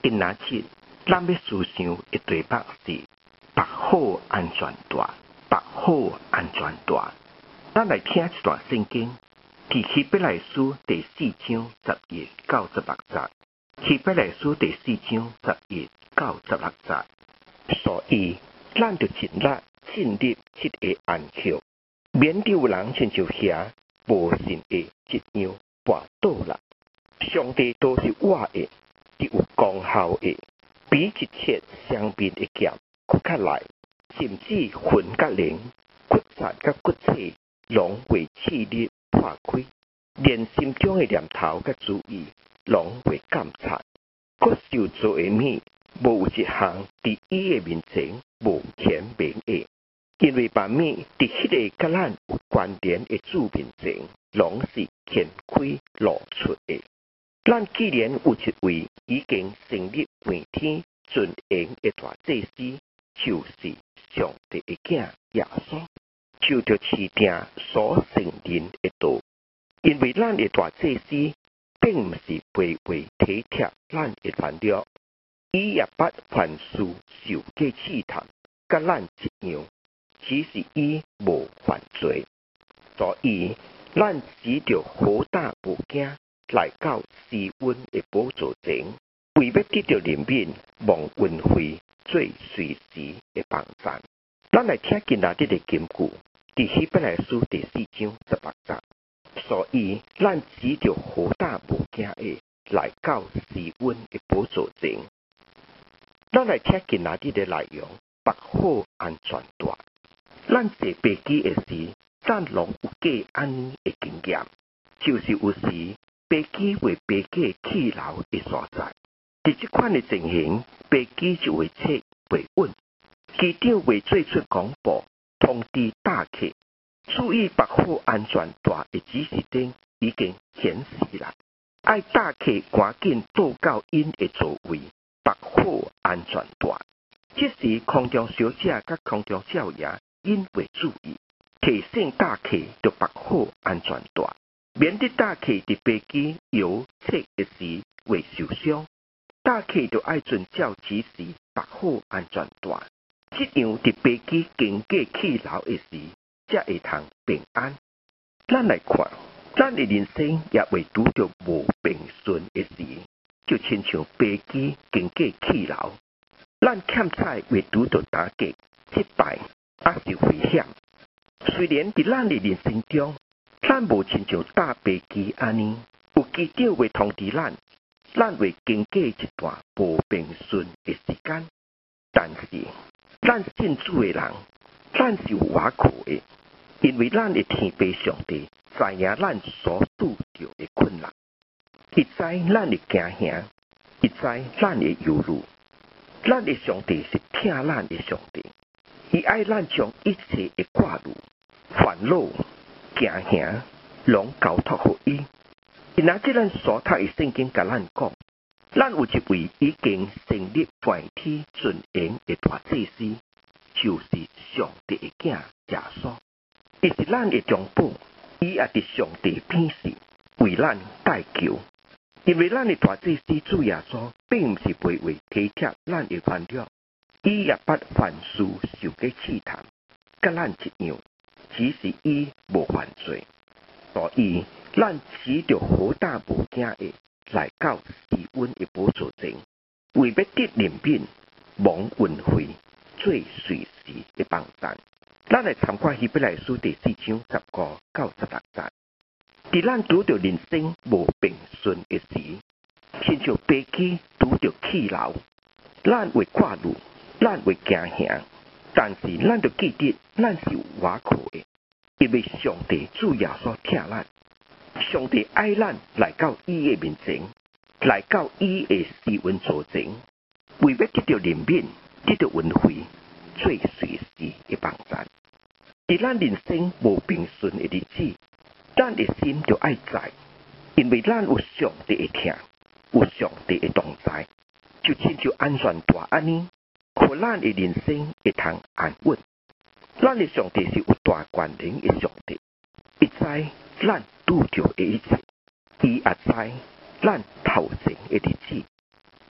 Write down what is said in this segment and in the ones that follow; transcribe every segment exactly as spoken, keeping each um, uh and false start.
今仔日咱要思想的题目是白好安全带，白好安全带。咱来听一段圣经，伫希伯来书第四章十一到十六节。希伯来书第四章十一到十六节。所以，咱就尽力建立这个安息，免得有人亲像遐无信的一样跋倒啦。上帝都是活的，是有功效的，比一切双面的剑搁较来，甚至魂甲灵、骨节甲骨髓，拢会刺入破开，连心中的念头甲主意，拢会监察。搁受造的物，无有一项伫伊的面前无显明的，因为万物伫迄个甲咱有关联的主面前，拢是显开露出的。咱既然有一位已经成立半天尊严的大祭司，就是上帝的囝耶稣，就着市定所承认的道。因为咱的大祭司并不是卑微体贴咱的烦恼，伊也捌凡事受过试探，甲咱一样，只是伊无犯罪，所以咱只着好大无惊。来到施恩的宝座前，为要得到怜悯、蒙恩惠、最随时的帮助。咱来听今仔日的金句，伫希伯来书第四章十八节。所以，咱只着好大无惊的来到施恩的宝座前。咱来听今仔日的内容，白好安全带。咱坐飞机的时，咱拢有过安尼的经验，就是有时。飞机为飞机气流的所在，伫这款的情形，飞机就会切袂稳。机长会做出广播，通知搭客注意绑好安全带的指示灯已经显示啦，爱搭客赶紧倒到因的座位，绑好安全带。这时空中小姐甲空中少爷因会注意，提醒搭客要绑好安全带。免得搭客伫飞机摇切的时会受伤，搭客就爱遵照指示绑好安全带。这样伫飞机经过气流的时，才会通平安。咱来看，咱的人生也会拄着无平顺的时，就亲像飞机经过气流，咱欠彩会拄着打击、失败，也是危险。虽然伫咱的人生中，咱无亲像搭飞机安尼，有机长会通知咱，咱会经过一段无平顺的时间。但是，咱信主的人，咱是有瓦靠的，因为咱的天父上帝知影咱所拄着的困难，伊知咱的惊吓，伊知咱的忧虑。咱的上帝是疼咱的上帝，伊爱咱将一切的挂虑、烦恼。惊吓，拢交托互伊。今仔日咱所读的圣经甲咱讲，咱有一位已经成立全体尊严的大祭司，就是上帝的囝耶稣。伊是咱的中保，伊也伫上帝边时为咱代求。因为咱的大祭司主耶稣，并毋是卑微体贴咱的烦恼，伊也捌凡事受过试探，甲咱一样。只是伊无犯罪，所以咱只着好大无惊的来到施恩的宝座前，为要得怜悯、蒙恩惠、最随时的帮助。咱来参看希伯来书第四章十五到十六节。伫咱拄着人生无平顺的时，亲像飞机拄着气流，咱会挂虑，咱会惊吓。但是，咱就记得，咱是有瓦靠的，因为上帝主耶稣疼咱，上帝爱咱来到伊的面前，来到伊的施恩座前，为要得到怜悯、得到恩惠，最随时的帮助。伫咱人生无平顺的日子，咱的心就爱知，因为咱有上帝的疼，有上帝的同在，就亲像安全带安尼。互咱的人生会通安稳，咱的上帝是有大权能的上帝，伊知咱拄着的一切，伊也知咱头前的日子，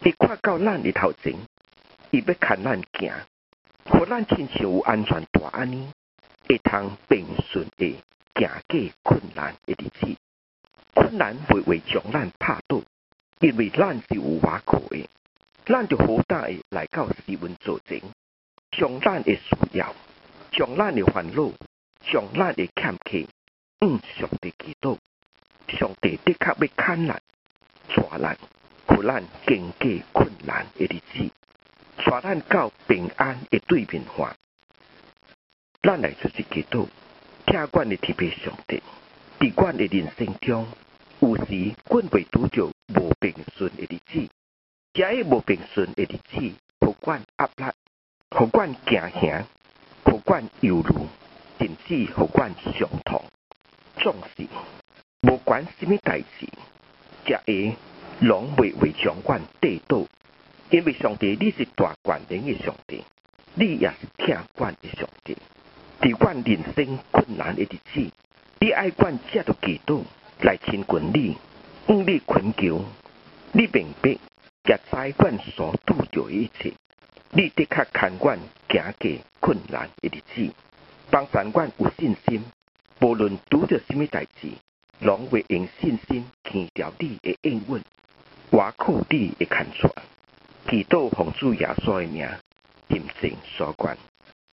伊看到咱的头前，伊要牵咱行，互咱亲像有安全带安尼，会通平顺的行过困难的日子。困难袂会将咱拍倒，因为咱是有瓦靠的，咱就好胆的来到诗文座前，将咱的需要，将咱的烦恼，将咱的欠缺，向上帝祈祷。上帝的确要牵咱、带咱，互咱经过困难的日子，带咱到平安的对面环。咱来做一祈祷，听阮的天父上帝，伫阮的人生中，有时阮袂拄着无平顺的日子，这个无平顺的日子，互阮压力，互阮惊吓，互阮忧虑，甚至互阮伤痛。总是无管什么代志，这个拢袂会将阮跌倒，因为上帝你是大权能的上帝，你也是听阮的上帝。伫阮人生困难的日子，你爱阮接到祈祷来亲近你，向你恳求，你明白也知阮所拄着的一切，你的确牵阮行过困难的日子，帮助阮有信心，无论拄着什么代志，拢会用信心牵条你的应允，我靠你的牵带，祈祷奉主耶稣的名，心情所愿。